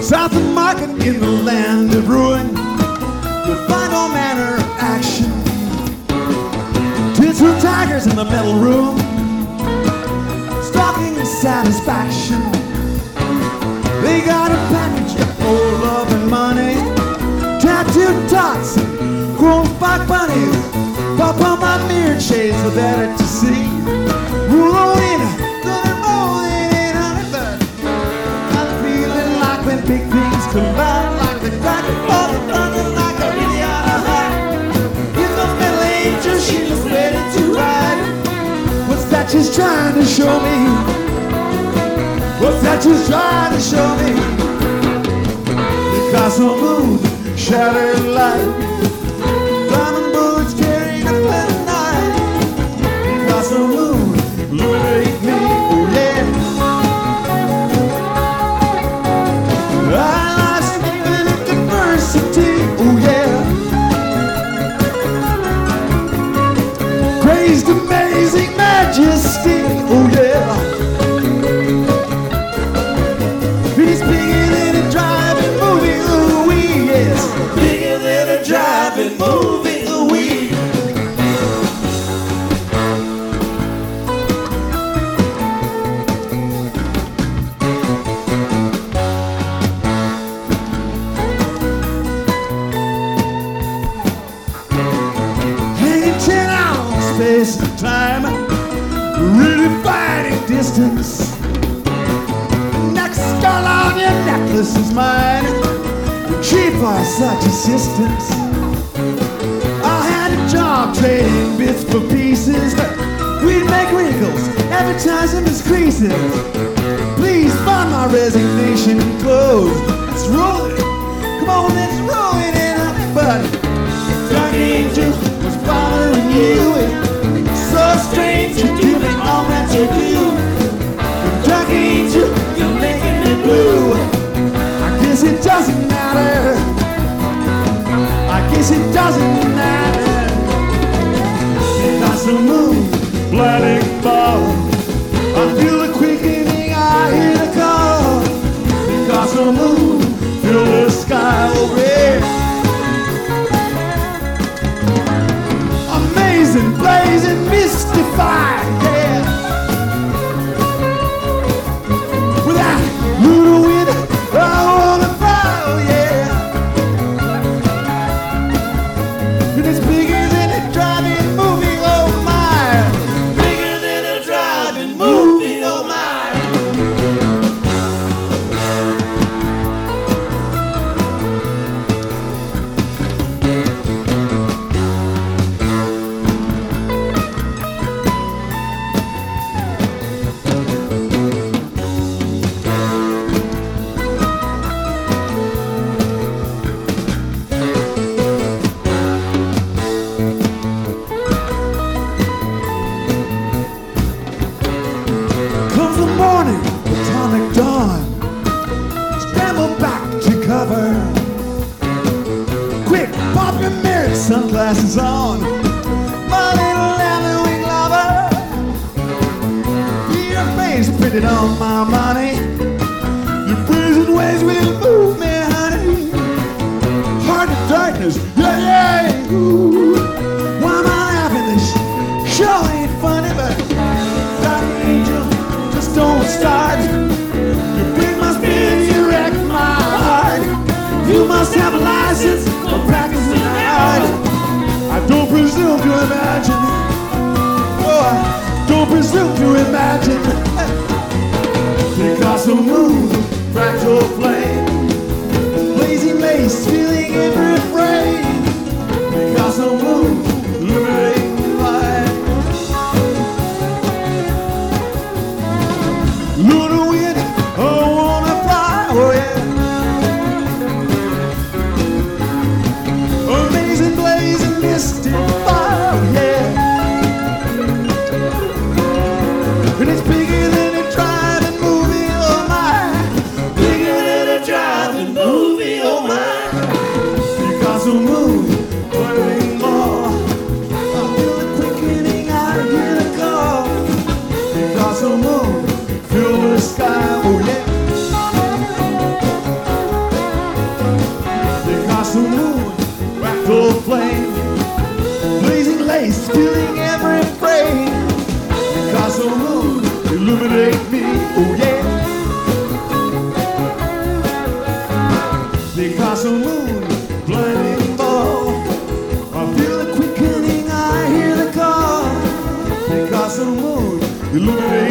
South of Market in the land of ruin, you'll find all manner of action. Two tigers in the metal room, stalking satisfaction. They got a package full of love and money, tattooed tots and grown fog bunnies. Pop on my mirror shades are better to see. Roll on in, gonna roll in, honey, but I'm feeling like when big things collide, like the crack of the thunder, like a really out of high. In the middle angel, she was ready to ride. What's that she's trying to show me? What's that she's trying to show me? The cosmic moon, shattered light, diamond bullets carrying a planet night. The cosmic moon, illuminate me, oh yeah. Our life's living in diversity, oh yeah. Praised amazing majesty, oh yeah. It's bigger than a driving movie, ooh wee, yes. Bigger than a driving movie, ooh wee. Hanging 10 out on space and time, really fighting distance. Skull on your necklace is mine. Cheap for such assistance. I had a job trading bits for pieces. We'd make wrinkles, advertising as creases. Please find my resignation clothes. It's rolling, come on, it's rolling in, honey, but Dark Angel was following you. It's so strange you're doing all that you do. Dark Angel, you're making me blue. I guess it doesn't matter. I guess it doesn't matter. Because the moon, blinding ball, I feel the quickening, I hear the call. Because the moon, fill the sky red. Amazing, blazing, mystified, yeah. Little wind, I wanna fly, oh yeah. And it's bigger than a driving movie, oh my. Bigger than a driving movie, oh my. Atomic dawn, scramble back to cover. Quick, pop your mirror, sunglasses on. My little Halloween lover, your face printed on my money. Your brazen ways will move me, honey. Heart of darkness, yeah, yeah. Ooh. Why am I laughing? This show ain't funny, but Dark Angel, just don't start. You break my spirit, you wreck my heart. You must have a license for practicing art. I don't presume to imagine. Oh, I don't presume to imagine. Because the moon, fractal flame, blazing lace, feeling every frame. Because the moon, liberating light. Lunar wind, I wanna fly, oh yeah. Amazing, blazing, mystic fire, oh yeah. And it's the moon, blinding ball. I feel the quickening, I hear the call. Because of the moon, illuminating